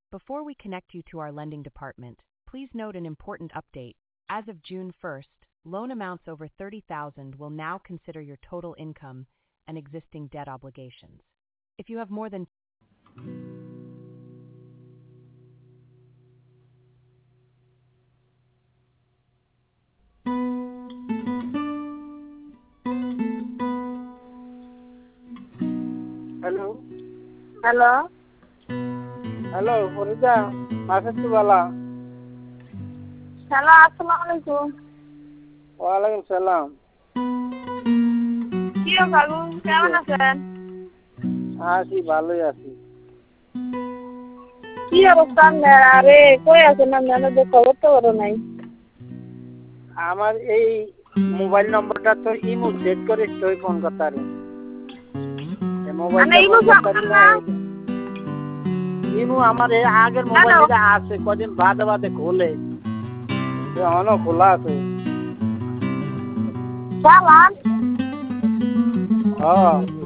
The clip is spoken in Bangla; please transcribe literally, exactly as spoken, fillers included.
Before we connect you to our lending department, please note an important update. As of June first, loan amounts over thirty thousand will now consider your total income and existing debt obligations. If you have more than hello hello hello Farida Masud Bala hello আসসালামু আলাইকুম। ওয়ালাইকুম সালাম। কি বাবু কেমন আছেন? আছি ভালোই আছি। কি অবস্থা আপনার? আরে কই আছেন আপনার? যে খবর তো বড় নাই। আমার এই মোবাইল নম্বরটা তো ইমো সেট করে তুই ফোন করতে পারি। এই মোবাইলটা ইমো করতে না। ইমো আমার এই আগের মোবাইলটা আছে কদিন বাদে বাদে খোলে। এখনো খোলা আছে। চালান? হ্যাঁ